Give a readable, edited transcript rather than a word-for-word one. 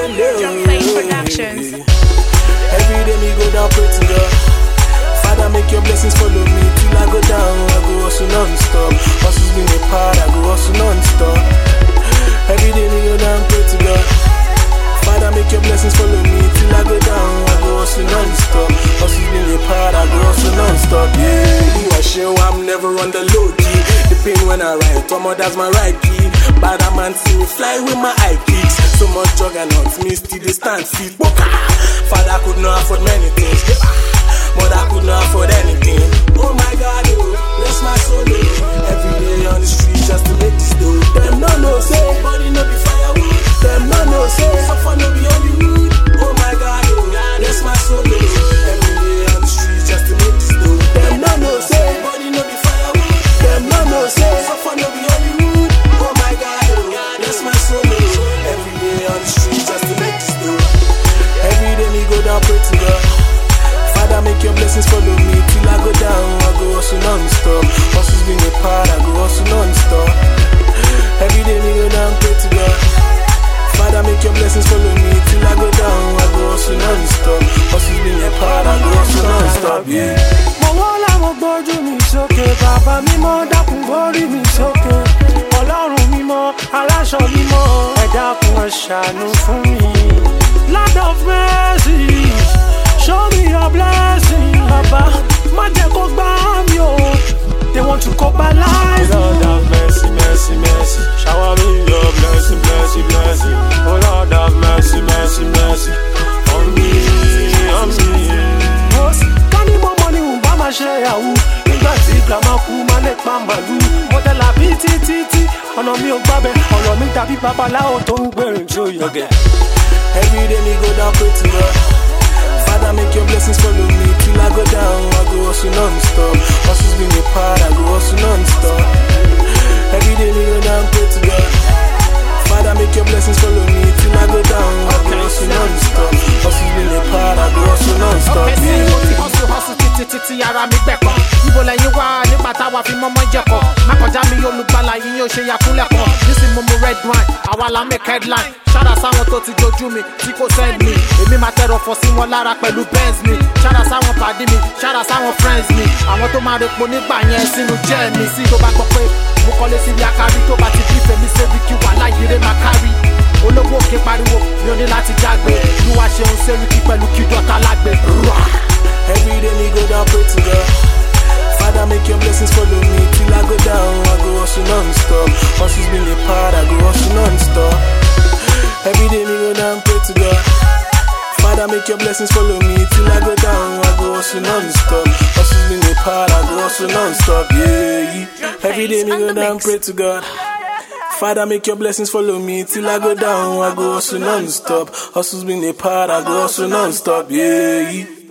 Productions. Every day me go down, pray to God. Father, make your blessings follow me till I go down. I go hustle non-stop. Hustle's been a part, I go hustle non-stop. Every day me go down, pray to God. Father, make your blessings follow me till I go down. I go hustle non-stop. Hustle's been a part, I go hustle non-stop. Yeah, you are sure I'm never on the low key. The pain when I write, that's my right key. Bad a man see me fly with my high kicks. So much juggernauts, me still they stand feet. Father could not afford many things. Mother could not afford anything. Oh my God, oh, bless my soul. Every day on the street just to make this dough. Them no say, body no be firewood. Them no say, suffer no be Hollywood. Oh my God, oh, bless my soul. Every day on the street just to make this dough. Them no say, body no be firewood. Them no say, suffer no be Hollywood. Oh my God, oh, bless my soul. Every day on the street just to make this dough. Every day me go down, pray to God. Father, make your blessings follow me till I go down. I go hustle non-stop. Hustle's been a part, I go hustle non-stop. Every day me go down, pray to God. Father, make your blessings follow me till I go down. I go hustle non-stop. Hustle's been a part, I go hustle non-stop. Yeah. Mo wọ́lá mo gbójú mi sókè, bàbá mímọ́ dákun gbórí mi sókè. Ọlọ́run mímọ́, aláṣọ mímọ́, ẹ dákun ẹ ṣàánú fún mi. Land of mercy, show me your blessing, Baba. Má jẹ́ kó gbá mi o. They want to copalize. Lord have mercy, mercy, mercy. Shower me your blessing, blessing, blessing. Oh Lord have mercy, mercy, mercy. On me, on me. Kání mo mọ ni n bá máa ṣe yahoo. Nígbà tí grandma kú, máa lè pa màlúù. Mo tẹ̀lé àbí títí. Ọ̀nà mi ò gbábẹ́, ọ̀rọ̀ mi dàbí babaláwo tó ń gbèrè tí ó yọ̀gẹ̀. Every day me go down, pray to God. Father, make your blessings follow me till I go down. I go hustle non-stop. Hustle's been a part, I go hustle non-stop. Every day me go down, pray to God. Father, make your blessings follow me till I go down. I go hustle non-stop. Hustle's been a part, I go hustle non-stop. Hustle títí ara mi gbẹ̀kọ́. Ibo lẹ́yìn wá nígbà táwa fi mọ́mọ́ jẹ̀kọ́. Má kọjá mi olùgbàlà yín yóò ṣe yakúnlẹ̀kọ́. Nísìnyí mo red wine, àwa la make headline. Ṣára sáwọn tó ti dojú mi, tí kò send mi. Èmi máa tẹ̀rọ fọ sí wọn lára pẹ̀lú Benz mi. Ṣára sáwọn pàdé mi, ṣára sáwọn friends mi. Àwọn tó máa repo nígbà yẹn sínú jẹ́ mi. Sí tó bá gbọ́ pé mo kọ́lé sí ilé akárí tó bá ti bí fèmí ṣébi kí wà láyé máa kárí. Olówó òkè pariwo, mi ò ní láti jágbe. Olúwa ṣeun Sẹ́ríkì pẹ̀lú kí dọ́ta lágbe. Every day me go down, pray to God. Father, make your blessings follow me till I go down. I go hustle non-stop. Hustle's been a part, I go hustle non-stop. Every day me go down, pray to God. Father, make your blessings follow me till I go down. I go hustle non-stop. Hustle's been a part, I go hustle non-stop. Yeah. Every day me go down, pray to God. Father, make your blessings follow me till I go down. I go hustle non-stop. Hustle's been a part, I go hustle non-stop. Yeah.